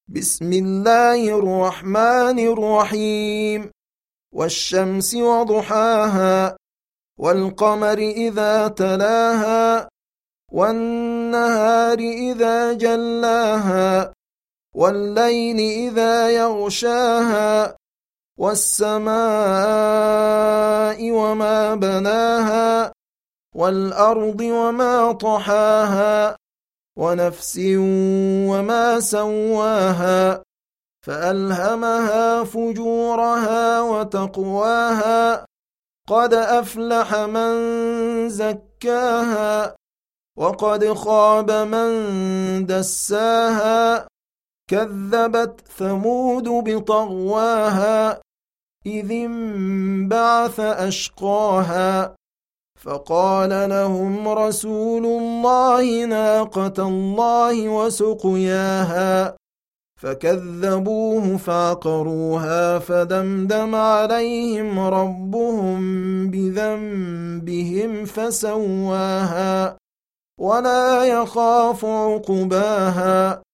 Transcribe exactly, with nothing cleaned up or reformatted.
بسم الله الرحمن الرحيم والشمس وضحاها والقمر إذا تلاها والنهار إذا جلاها والليل إذا يغشاها والسماء وما بناها والأرض وما طحاها ونفس وما سواها فألهمها فجورها وتقواها قد أفلح من زكاها وقد خاب من دساها كذبت ثمود بطغواها إذ انبعث أشقاها فقال لهم رسول الله ناقة الله وسقياها فكذبوه فعقروها فدمدم عليهم ربهم بذنبهم فسواها ولا يخاف عقباها